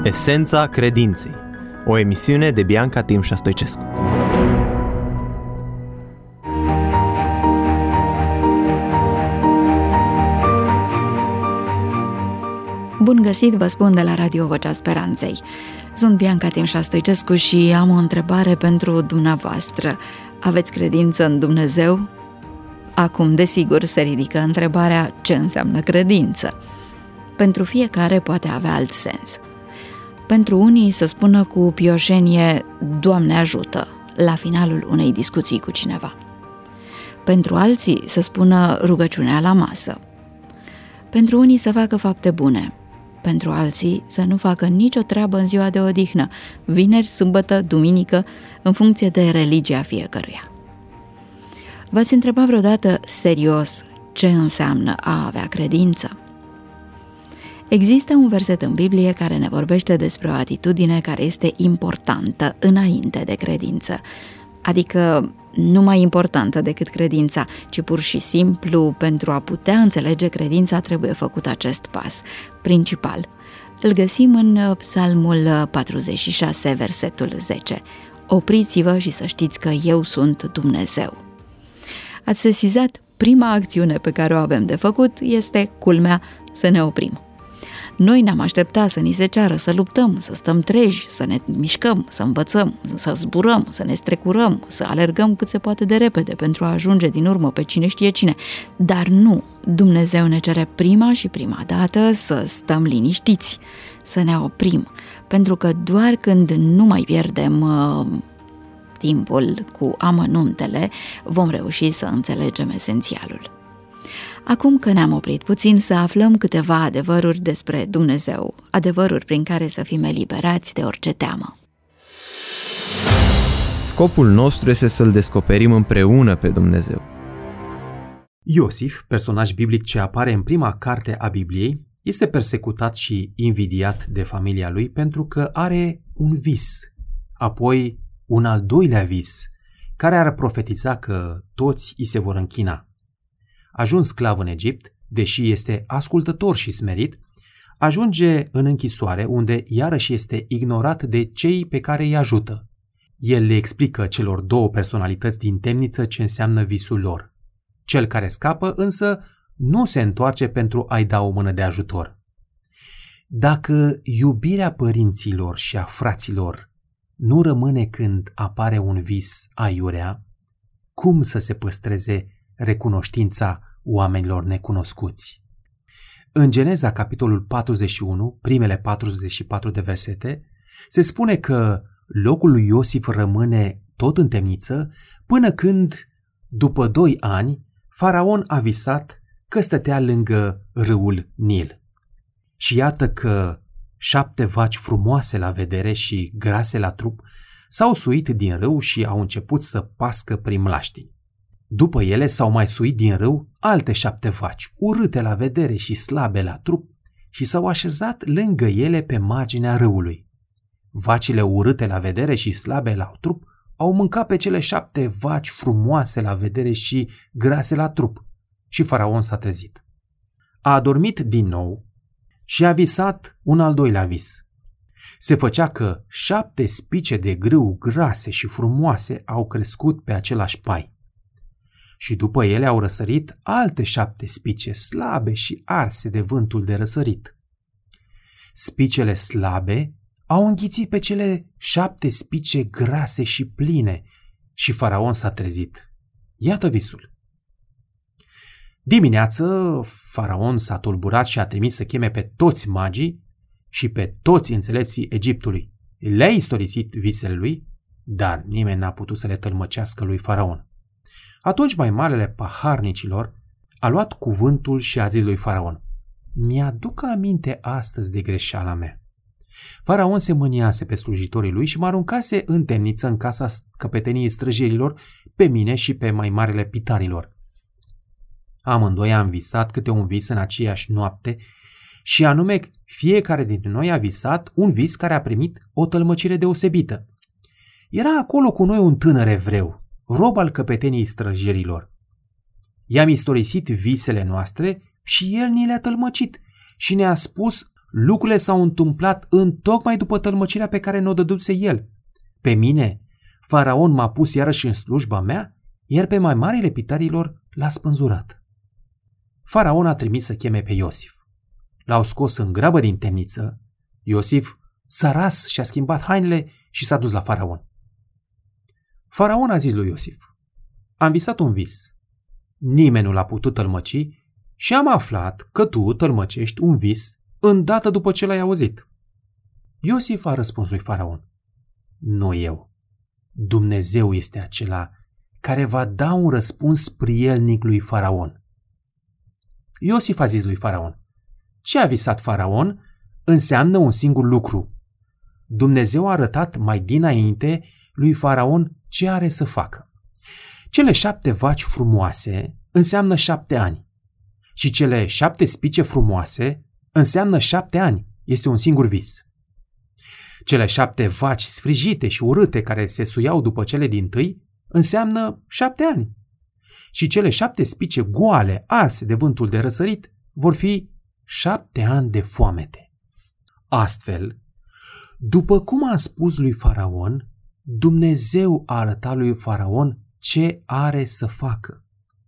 Esența credinței. O emisiune de Bianca Timșa Stoicescu. Bun găsit, vă spun de la Radio Vocea Speranței. Sunt Bianca Timșa Stoicescu și am o întrebare pentru dumneavoastră. Aveți credință în Dumnezeu? Acum, desigur, se ridică întrebarea ce înseamnă credință. Pentru fiecare poate avea alt sens. Pentru unii să spună cu pioșenie Doamne ajută la finalul unei discuții cu cineva. Pentru alții să spună rugăciunea la masă. Pentru unii să facă fapte bune. Pentru alții să nu facă nicio treabă în ziua de odihnă, vineri, sâmbătă, duminică, în funcție de religia fiecăruia. V-ați întrebat vreodată serios ce înseamnă a avea credință? Există un verset în Biblie care ne vorbește despre o atitudine care este importantă înainte de credință, adică nu mai importantă decât credința, ci pur și simplu pentru a putea înțelege credința trebuie făcut acest pas principal. Îl găsim în Psalmul 46, versetul 10. Opriți-vă și să știți că eu sunt Dumnezeu. Ați sesizat, prima acțiune pe care o avem de făcut este, culmea, să ne oprim. Noi ne-am așteptat să ni se ceară să luptăm, să stăm treji, să ne mișcăm, să învățăm, să zburăm, să ne strecurăm, să alergăm cât se poate de repede pentru a ajunge din urmă pe cine știe cine. Dar nu, Dumnezeu ne cere prima și prima dată să stăm liniștiți, să ne oprim, pentru că doar când nu mai pierdem timpul cu amănuntele, vom reuși să înțelegem esențialul. Acum că ne-am oprit puțin, să aflăm câteva adevăruri despre Dumnezeu, adevăruri prin care să fim eliberați de orice teamă. Scopul nostru este să-L descoperim împreună pe Dumnezeu. Iosif, personaj biblic ce apare în prima carte a Bibliei, este persecutat și invidiat de familia lui pentru că are un vis, apoi un al doilea vis, care ar profetiza că toți îi se vor închina. Ajuns sclav în Egipt, deși este ascultător și smerit, ajunge în închisoare unde iarăși este ignorat de cei pe care îi ajută. El le explică celor două personalități din temniță ce înseamnă visul lor. Cel care scapă însă nu se întoarce pentru a-i da o mână de ajutor. Dacă iubirea părinților și a fraților nu rămâne când apare un vis aiurea, cum să se păstreze recunoștința oamenilor necunoscuți? În Geneza, capitolul 41, primele 44 de versete, se spune că locul lui Iosif rămâne tot în temniță până când, după 2 ani, Faraon a visat că stătea lângă râul Nil. Și iată că 7 vaci frumoase la vedere și grase la trup s-au suit din râu și au început să pască prin mlaștini. După ele s-au mai suit din râu alte 7 vaci, urâte la vedere și slabe la trup, și s-au așezat lângă ele pe marginea râului. Vacile urâte la vedere și slabe la trup au mâncat pe cele 7 vaci frumoase la vedere și grase la trup, și Faraon s-a trezit. A adormit din nou și a visat un al doilea vis. Se făcea că 7 spice de grâu grase și frumoase au crescut pe același pai. Și după ele au răsărit alte 7 spice slabe și arse de vântul de răsărit. Spicele slabe au înghițit pe cele 7 spice grase și pline și Faraon s-a trezit. Iată visul. Dimineață, Faraon s-a tulburat și a trimis să cheme pe toți magii și pe toți înțelepții Egiptului. Le-a istorisit visele lui, dar nimeni n-a putut să le tălmăcească lui Faraon. Atunci mai marele paharnicilor a luat cuvântul și a zis lui Faraon: mi-aduc aminte astăzi de greșeala mea. Faraon se mâniase pe slujitorii lui și mă aruncase în temniță în casa căpeteniei străjerilor, pe mine și pe mai marele pitarilor. Amândoi am visat câte un vis în aceeași noapte și anume fiecare dintre noi a visat un vis care a primit o tălmăcire deosebită. Era acolo cu noi un tânăr evreu, rob al căpeteniei străjerilor. I-am istorisit visele noastre și el ni le-a tălmăcit și ne-a spus lucrurile s-au întâmplat întocmai după tălmăcirea pe care ne-o dăduse el. Pe mine, Faraon m-a pus iarăși în slujba mea, iar pe mai marile pitarilor l-a spânzurat. Faraon a trimis să cheme pe Iosif. L-au scos în grabă din temniță. Iosif s-a ras și a schimbat hainele și s-a dus la Faraon. Faraon a zis lui Iosif: am visat un vis. Nimeni nu l-a putut tălmăci și am aflat că tu tălmăcești un vis îndată după ce l-ai auzit. Iosif a răspuns lui Faraon: nu eu. Dumnezeu este acela care va da un răspuns prielnic lui Faraon. Iosif a zis lui Faraon: ce a visat Faraon înseamnă un singur lucru. Dumnezeu a arătat mai dinainte lui Faraon ce are să facă. Cele 7 vaci frumoase înseamnă 7 ani și cele 7 spice frumoase înseamnă 7 ani. Este un singur vis. Cele 7 vaci sfrijite și urâte care se suiau după cele dintâi înseamnă 7 ani. Și cele 7 spice goale, arse de vântul de răsărit, vor fi 7 ani de foamete. Astfel, după cum a spus lui Faraon, Dumnezeu a arătat lui Faraon ce are să facă.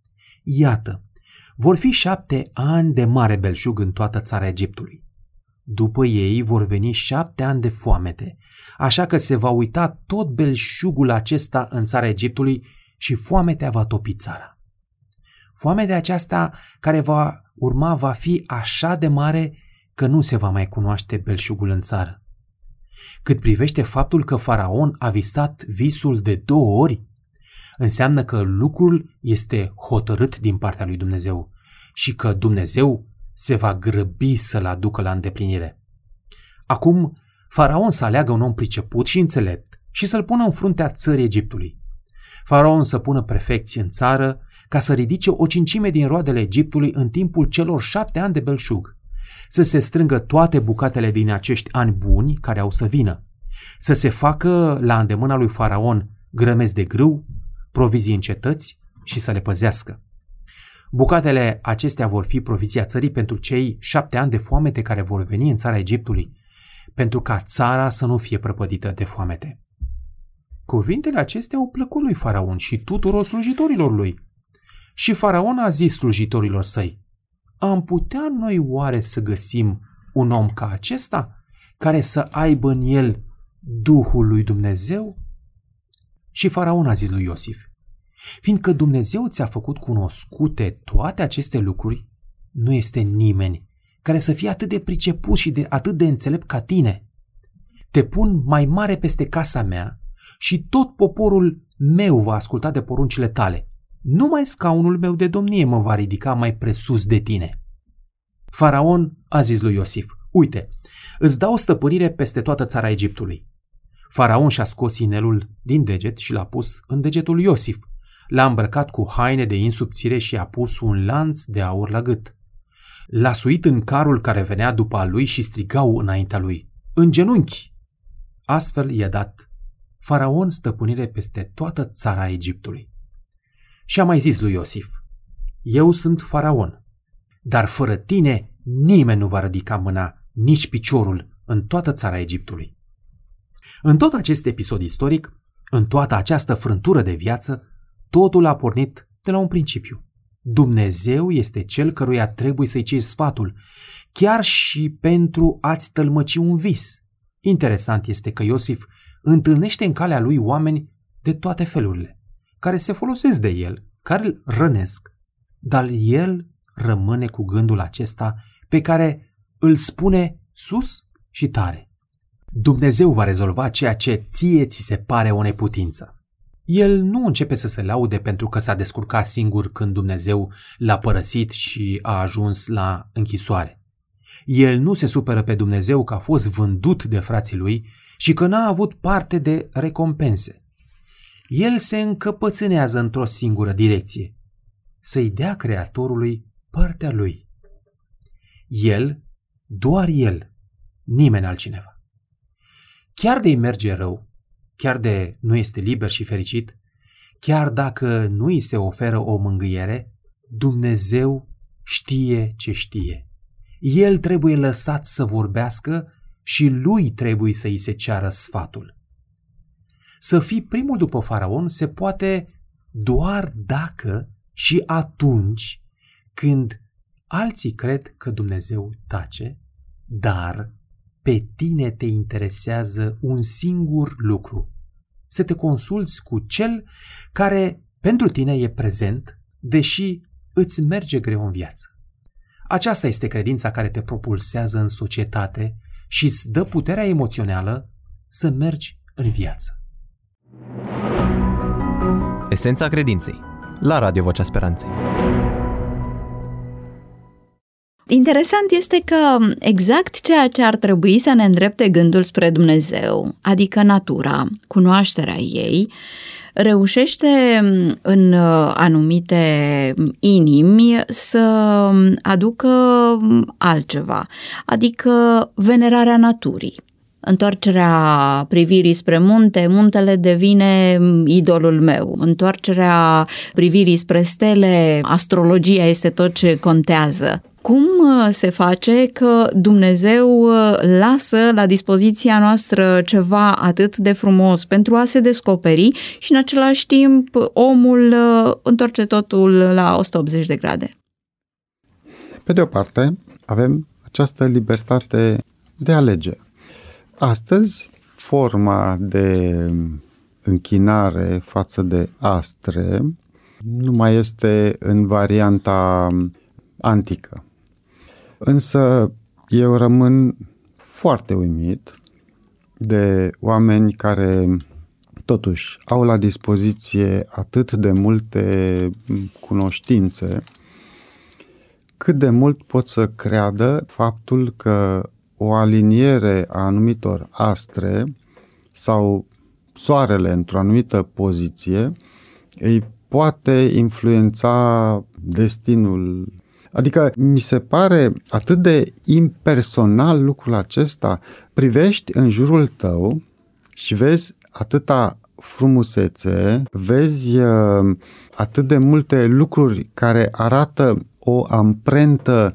Iată, vor fi 7 ani de mare belșug în toată țara Egiptului. După ei vor veni 7 ani de foamete, așa că se va uita tot belșugul acesta în țara Egiptului și foametea va topi țara. Foametea aceasta care va urma va fi așa de mare că nu se va mai cunoaște belșugul în țară. Cât privește faptul că Faraon a visat visul de 2 ori, înseamnă că lucrul este hotărât din partea lui Dumnezeu și că Dumnezeu se va grăbi să-l aducă la îndeplinire. Acum, Faraon să aleagă un om priceput și înțelept și să-l pună în fruntea țării Egiptului. Faraon să pună prefecți în țară ca să ridice o 1/5 din roadele Egiptului în timpul celor 7 ani de belșug, să se strângă toate bucatele din acești ani buni care au să vină, să se facă la îndemâna lui Faraon grămezi de grâu, provizii în cetăți și să le păzească. Bucatele acestea vor fi provizia țării pentru cei 7 ani de foamete care vor veni în țara Egiptului, pentru ca țara să nu fie prăpădită de foamete. Cuvintele acestea au plăcut lui Faraon și tuturor slujitorilor lui. Și Faraon a zis slujitorilor săi: am putea noi oare să găsim un om ca acesta, care să aibă în el Duhul lui Dumnezeu? Și Faraon a zis lui Iosif: fiindcă Dumnezeu ți-a făcut cunoscute toate aceste lucruri, nu este nimeni care să fie atât de priceput și atât de înțelept ca tine. Te pun mai mare peste casa mea și tot poporul meu va asculta de poruncile tale. Numai scaunul meu de domnie mă va ridica mai presus de tine. Faraon a zis lui Iosif: uite, îți dau stăpânire peste toată țara Egiptului. Faraon și-a scos inelul din deget și l-a pus în degetul lui Iosif. L-a îmbrăcat cu haine de in subțire și a pus un lanț de aur la gât. L-a suit în carul care venea după al lui și strigau înaintea lui: în genunchi! Astfel i-a dat Faraon stăpânire peste toată țara Egiptului. Și a mai zis lui Iosif: eu sunt Faraon, dar fără tine nimeni nu va ridica mâna, nici piciorul în toată țara Egiptului. În tot acest episod istoric, în toată această frântură de viață, totul a pornit de la un principiu. Dumnezeu este cel căruia trebuie să-i ceri sfatul, chiar și pentru a-ți tălmăci un vis. Interesant este că Iosif întâlnește în calea lui oameni de toate felurile, care se folosesc de el, care îl rănesc, dar el rămâne cu gândul acesta pe care îl spune sus și tare: Dumnezeu va rezolva ceea ce ție ți se pare o neputință. El nu începe să se laude pentru că s-a descurcat singur când Dumnezeu l-a părăsit și a ajuns la închisoare. El nu se supără pe Dumnezeu că a fost vândut de frații lui și că n-a avut parte de recompense. El se încăpățânează într-o singură direcție: să-i dea Creatorului partea lui. El, doar el, nimeni altcineva. Chiar de-i merge rău, chiar de nu este liber și fericit, chiar dacă nu îi se oferă o mângâiere, Dumnezeu știe ce știe. el trebuie lăsat să vorbească și lui trebuie să îi se ceară sfatul. Să fii primul după faraon se poate doar dacă și atunci când alții cred că Dumnezeu tace, dar pe tine te interesează un singur lucru: să te consulți cu cel care pentru tine e prezent, deși îți merge greu în viață. Aceasta este credința care te propulsează în societate și îți dă puterea emoțională să mergi în viață. Esența credinței, la Radio Vocea Speranței. Interesant este că exact ceea ce ar trebui să ne îndrepte gândul spre Dumnezeu, adică natura, cunoașterea ei, reușește în anumite inimi să aducă altceva, adică venerarea naturii. Întoarcerea privirii spre munte, muntele devine idolul meu. Întoarcerea privirii spre stele, astrologia este tot ce contează. Cum se face că Dumnezeu lasă la dispoziția noastră ceva atât de frumos pentru a se descoperi și în același timp omul întoarce totul la 180 de grade? Pe de o parte, avem această libertate de a alege. Astăzi, forma de închinare față de astre nu mai este în varianta antică. Însă eu rămân foarte uimit de oameni care totuși au la dispoziție atât de multe cunoștințe, cât de mult pot să creadă faptul că o aliniere a anumitor astre sau soarele într-o anumită poziție îi poate influența destinul. Adică mi se pare atât de impersonal lucrul acesta. Privești în jurul tău și vezi atâta frumusețe, vezi atât de multe lucruri care arată o amprentă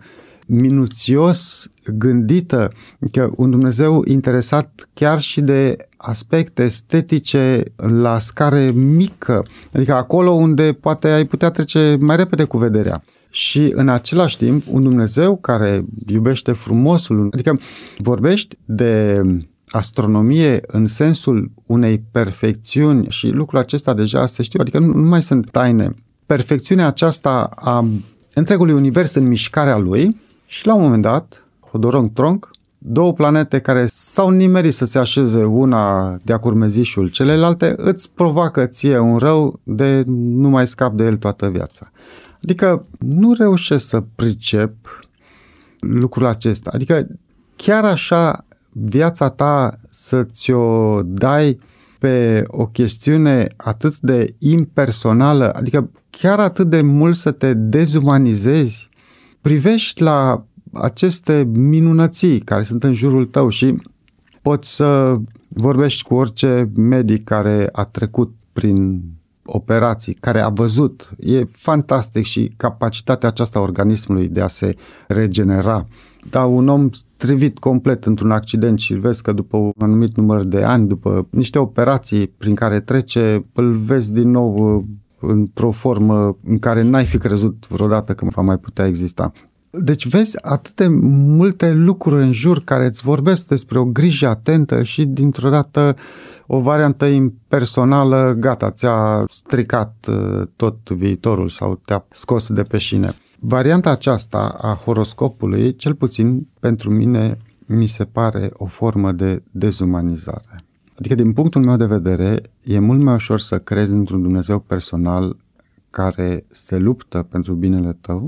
minuțios gândită, că un Dumnezeu interesat chiar și de aspecte estetice la scară mică, adică acolo unde poate ai putea trece mai repede cu vederea. Și în același timp un Dumnezeu care iubește frumosul, adică vorbești de astronomie în sensul unei perfecțiuni și lucrul acesta deja se știe, adică nu mai sunt taine. Perfecțiunea aceasta a întregului univers în mișcarea lui și la un moment dat, Hodoronc-Tronc, două planete care s-au nimerit să se așeze una de-a curmezișul celelalte, îți provoacă ție un rău de nu mai scap de el toată viața. Adică nu reușesc să pricep lucrul acesta. Adică chiar așa viața ta să ți-o dai pe o chestiune atât de impersonală, adică chiar atât de mult să te dezumanizezi, privești la aceste minunății care sunt în jurul tău și poți să vorbești cu orice medic care a trecut prin operații, care a văzut. E fantastic și capacitatea aceasta a organismului de a se regenera. Dar un om strivit complet într-un accident și îl vezi că după un anumit număr de ani, după niște operații prin care trece, îl vezi din nou într-o formă în care n-ai fi crezut vreodată că va mai putea exista. Deci vezi atât de multe lucruri în jur care îți vorbesc despre o grijă atentă și dintr-o dată o variantă impersonală, gata, ți-a stricat tot viitorul sau te-a scos de pe șine. Varianta aceasta a horoscopului, cel puțin pentru mine, mi se pare o formă de dezumanizare. Adică din punctul meu de vedere e mult mai ușor să crezi într-un Dumnezeu personal care se luptă pentru binele tău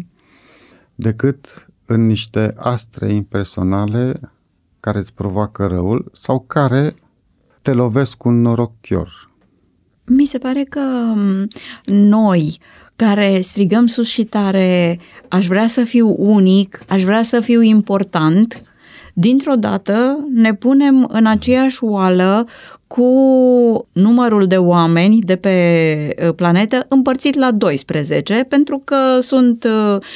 decât în niște astre impersonale care îți provoacă răul sau care te lovesc cu un norochior. Mi se pare că noi care strigăm sus și tare, aș vrea să fiu unic, aș vrea să fiu important, dintr-o dată ne punem în aceeași oală cu numărul de oameni de pe planetă împărțit la 12, pentru că sunt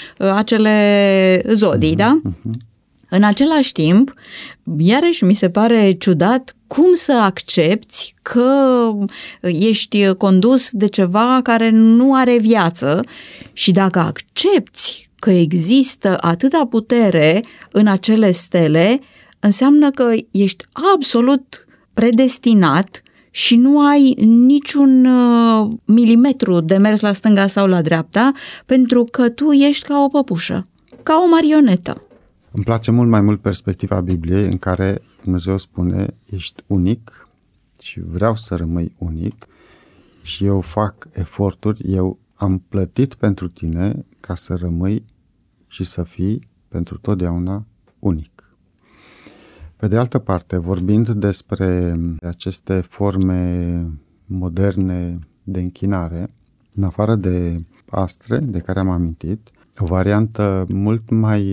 acele zodii, da? În același timp, iarăși mi se pare ciudat cum să accepți că ești condus de ceva care nu are viață și dacă accepți că există atâta putere în acele stele, înseamnă că ești absolut predestinat și nu ai niciun milimetru de mers la stânga sau la dreapta, pentru că tu ești ca o păpușă, ca o marionetă. Îmi place mult mai mult perspectiva Bibliei în care Dumnezeu spune, ești unic și vreau să rămâi unic și eu fac eforturi, eu am plătit pentru tine ca să rămâi și să fii pentru totdeauna unic. Pe de altă parte, vorbind despre aceste forme moderne de închinare, în afară de astre, de care am amintit, o variantă mult mai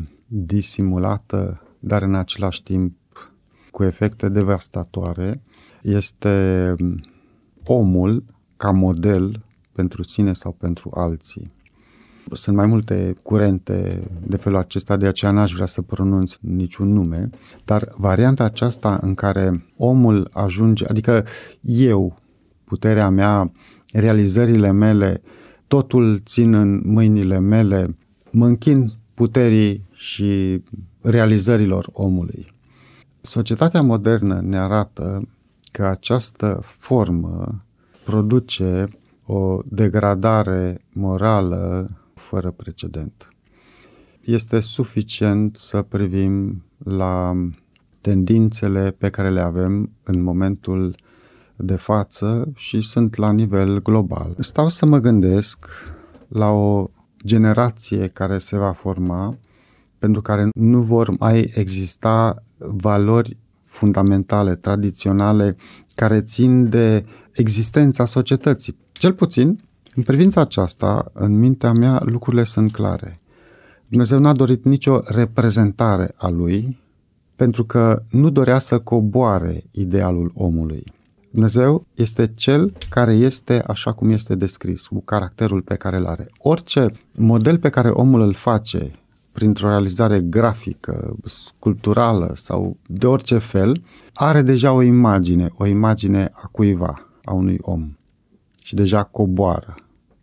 disimulată, dar în același timp cu efecte devastatoare, este omul ca model pentru sine sau pentru alții. Sunt mai multe curente de felul acesta, de aceea n-aș vrea să pronunț niciun nume, dar varianta aceasta în care omul ajunge, adică eu, puterea mea, realizările mele, totul țin în mâinile mele, mă închin puterii și realizărilor omului. Societatea modernă ne arată că această formă produce o degradare morală fără precedent. Este suficient să privim la tendințele pe care le avem în momentul de față și sunt la nivel global. Stau să mă gândesc la o generație care se va forma, pentru care nu vor mai exista valori fundamentale, tradiționale, care țin de existența societății. Cel puțin, în privința aceasta, în mintea mea, lucrurile sunt clare. Dumnezeu n-a dorit nicio reprezentare a lui, pentru că nu dorea să coboare idealul omului. Dumnezeu este Cel care este așa cum este descris, cu caracterul pe care îl are. Orice model pe care omul îl face printr-o realizare grafică, sculpturală sau de orice fel, are deja o imagine a cuiva, a unui om și deja coboară.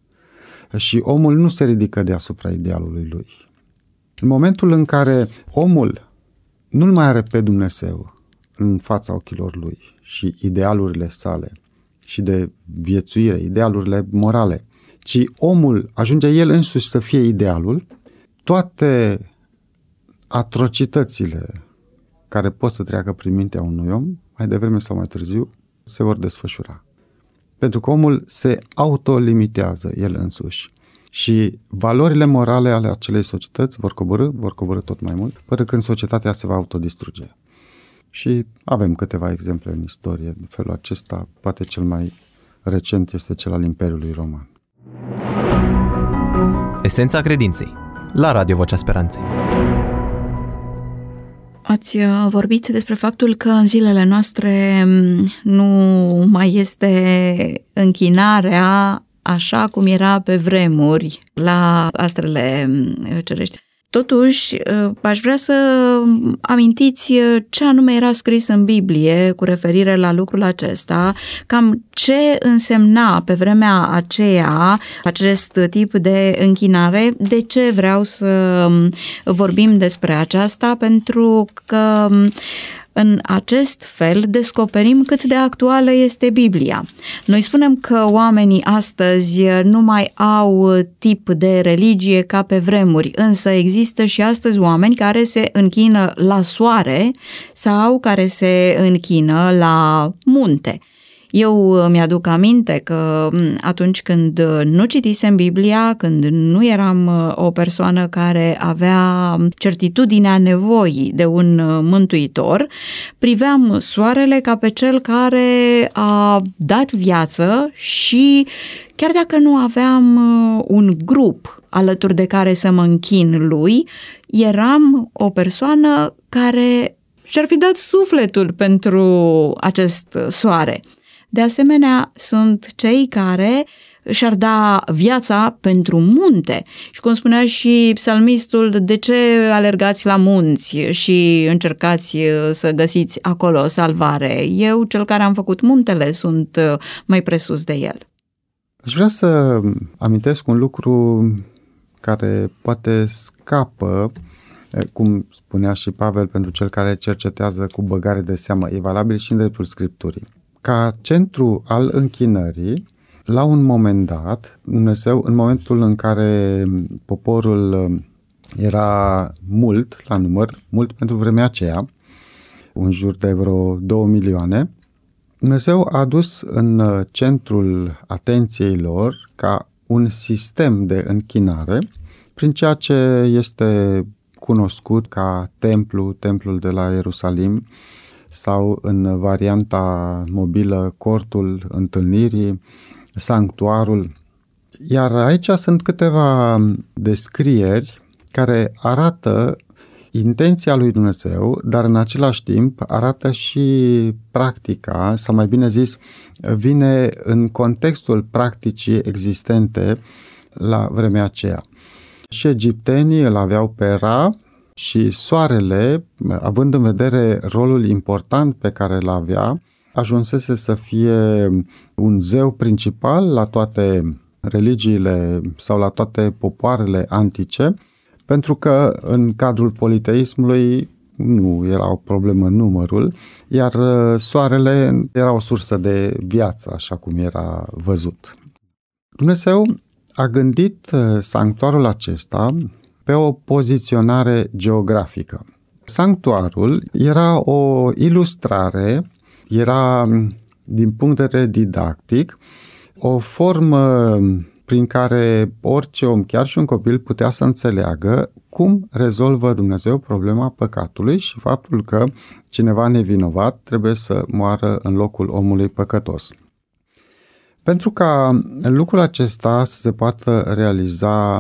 Și omul nu se ridică deasupra idealului lui. În momentul în care omul nu-l mai are pe Dumnezeu în fața ochilor lui și idealurile sale și de viețuire, idealurile morale, ci omul ajunge el însuși să fie idealul, toate atrocitățile care pot să treacă prin mintea unui om, mai devreme sau mai târziu, se vor desfășura. Pentru că omul se autolimitează el însuși și valorile morale ale acelei societăți vor coborî tot mai mult, până când societatea se va autodistruge. Și avem câteva exemple în istorie de felul acesta, poate cel mai recent este cel al Imperiului Roman. Esența credinței, la Radio Vocea Speranței. Ați vorbit despre faptul că în zilele noastre nu mai este închinarea așa cum era pe vremuri la astrele cerești. Totuși, aș vrea să amintiți ce anume era scris în Biblie cu referire la lucrul acesta, cam ce însemna pe vremea aceea acest tip de închinare. De ce vreau să vorbim despre aceasta? Pentru că în acest fel descoperim cât de actuală este Biblia. Noi spunem că oamenii astăzi nu mai au tip de religie ca pe vremuri, însă există și astăzi oameni care se închină la soare sau care se închină la munte. Eu mi-aduc aminte că atunci când nu citisem Biblia, când nu eram o persoană care avea certitudinea nevoii de un mântuitor, priveam soarele ca pe cel care a dat viață și chiar dacă nu aveam un grup alături de care să mă închin lui, eram o persoană care și-ar fi dat sufletul pentru acest soare. De asemenea, sunt cei care și-ar da viața pentru munte. Și cum spunea și psalmistul, de ce alergați la munți și încercați să găsiți acolo salvare? Eu, cel care am făcut muntele, sunt mai presus de el. Aș vrea să amintesc un lucru care poate scapă, cum spunea și Pavel, pentru cel care cercetează cu băgare de seamă, e valabil și în dreptul Scripturii. Ca centru al închinării, la un moment dat, Dumnezeu, în momentul în care poporul era mult la număr, mult pentru vremea aceea, în jur de vreo 2 milioane, Dumnezeu a adus în centrul atenției lor ca un sistem de închinare prin ceea ce este cunoscut ca templul de la Ierusalim, sau în varianta mobilă cortul întâlnirii, sanctuarul. Iar aici sunt câteva descrieri care arată intenția lui Dumnezeu, dar în același timp arată și practica, sau mai bine zis, vine în contextul practicii existente la vremea aceea. Și egiptenii îl aveau pe Ra și soarele, având în vedere rolul important pe care îl avea, ajunsese să fie un zeu principal la toate religiile sau la toate popoarele antice, pentru că în cadrul politeismului nu era o problemă numărul, iar soarele era o sursă de viață, așa cum era văzut. Dumnezeu a gândit sanctuarul acesta pe o poziționare geografică. Sanctuarul era o ilustrare, era, din punct de vedere didactic, o formă prin care orice om, chiar și un copil, putea să înțeleagă cum rezolvă Dumnezeu problema păcatului și faptul că cineva nevinovat trebuie să moară în locul omului păcătos. Pentru ca lucrul acesta să se poată realiza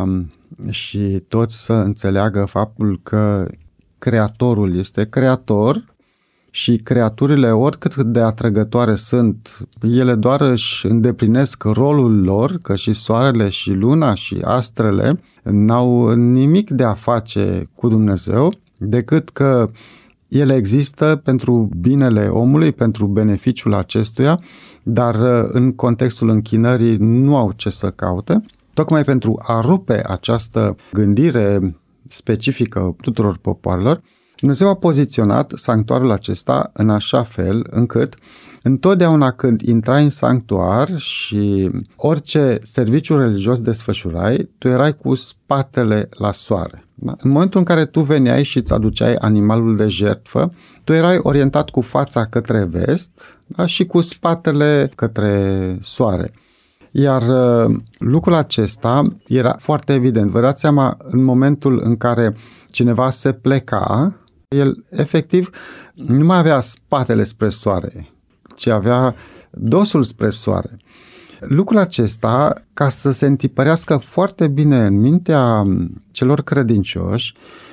și toți să înțeleagă faptul că Creatorul este Creator și creaturile, oricât de atrăgătoare sunt, ele doar își îndeplinesc rolul lor, că și soarele și luna și astrele n-au nimic de a face cu Dumnezeu, decât că ele există pentru binele omului, pentru beneficiul acestuia, dar în contextul închinării nu au ce să caute. Tocmai pentru a rupe această gândire specifică tuturor popoarelor, Dumnezeu a poziționat sanctuarul acesta în așa fel încât întotdeauna când intrai în sanctuar și orice serviciu religios desfășurai, tu erai cu spatele la soare. Da? În momentul în care tu veneai și îți aduceai animalul de jertfă, tu erai orientat cu fața către vest, da? Și cu spatele către soare. Iar lucrul acesta era foarte evident. Vă dați seama, în momentul în care cineva se pleca, el efectiv nu mai avea spatele spre soare, ci avea dosul spre soare. Lucrul acesta, ca să se întipărească foarte bine în mintea celor credincioși,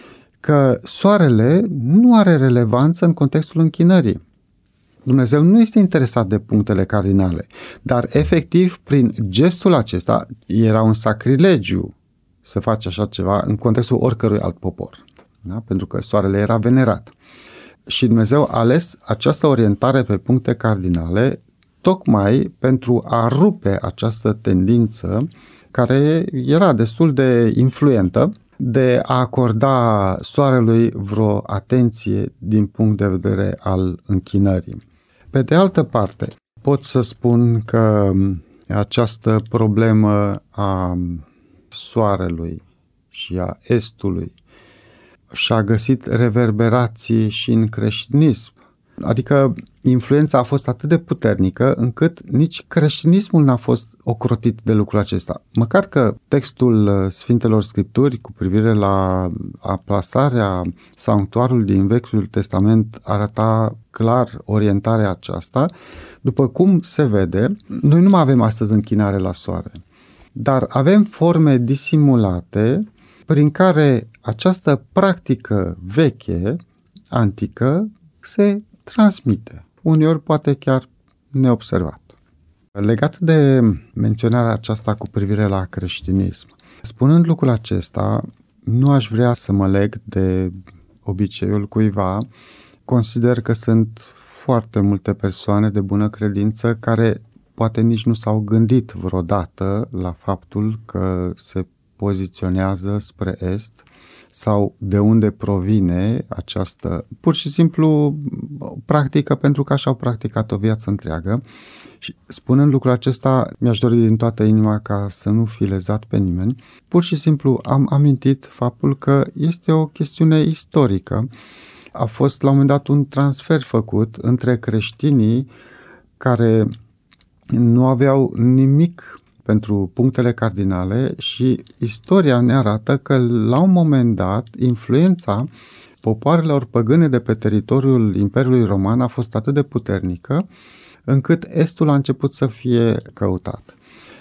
că soarele nu are relevanță în contextul închinării. Dumnezeu nu este interesat de punctele cardinale, dar efectiv prin gestul acesta era un sacrilegiu să faci așa ceva în contextul oricărui alt popor, da? Pentru că soarele era venerat. Și Dumnezeu a ales această orientare pe puncte cardinale tocmai pentru a rupe această tendință care era destul de influentă de a acorda soarelui vreo atenție din punct de vedere al închinării. Pe de altă parte, pot să spun că această problemă a soarelui și a estului și-a găsit reverberații și în creștinism, Adică influența a fost atât de puternică încât nici creștinismul n-a fost ocrotit de lucrul acesta. Măcar că textul Sfintelor Scripturi cu privire la aplasarea sanctuarului din Vechiul Testament arăta clar orientarea aceasta, după cum se vede, noi nu mai avem astăzi închinare la soare, dar avem forme disimulate prin care această practică veche, antică, se transmite, uneori poate chiar neobservat. Legat de menționarea aceasta cu privire la creștinism, spunând lucrul acesta, nu aș vrea să mă leg de obiceiul cuiva. Consider că sunt foarte multe persoane de bună credință care poate nici nu s-au gândit vreodată la faptul că se poziționează spre est sau de unde provine această, pur și simplu, practică pentru că așa au practicat o viață întreagă. Și spunând lucrul acesta, mi-aș dori din toată inima ca să nu fi lezat pe nimeni. Pur și simplu am amintit faptul că este o chestiune istorică. A fost la un moment dat un transfer făcut între creștinii care nu aveau nimic pentru punctele cardinale și istoria ne arată că la un moment dat influența popoarelor păgâne de pe teritoriul Imperiului Roman a fost atât de puternică încât estul a început să fie căutat.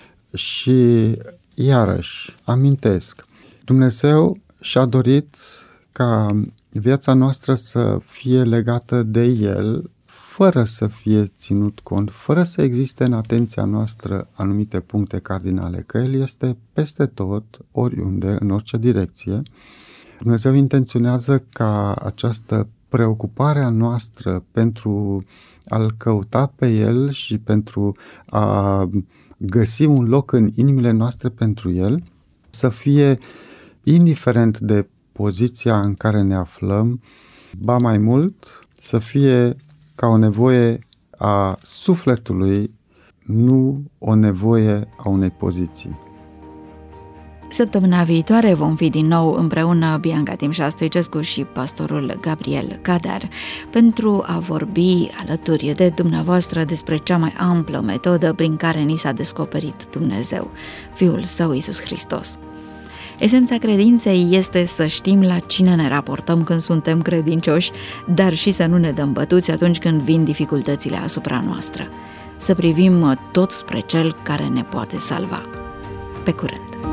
Și iarăși amintesc, Dumnezeu și-a dorit ca viața noastră să fie legată de El, fără să fie ținut cont, fără să existe în atenția noastră anumite puncte cardinale, că El este peste tot, oriunde, în orice direcție. Dumnezeu intenționează ca această preocupare a noastră pentru a-L căuta pe El și pentru a găsi un loc în inimile noastre pentru El, să fie indiferent de poziția în care ne aflăm, ba mai mult, să fie ca o nevoie a sufletului, nu o nevoie a unei poziții. Săptămâna viitoare vom fi din nou împreună Bianca Timșa Stoicescu și pastorul Gabriel Cadar pentru a vorbi alături de dumneavoastră despre cea mai amplă metodă prin care ni s-a descoperit Dumnezeu, Fiul Său Iisus Hristos. Esența credinței este să știm la cine ne raportăm când suntem credincioși, dar și să nu ne dăm bătuți atunci când vin dificultățile asupra noastră. Să privim tot spre Cel care ne poate salva. Pe curând!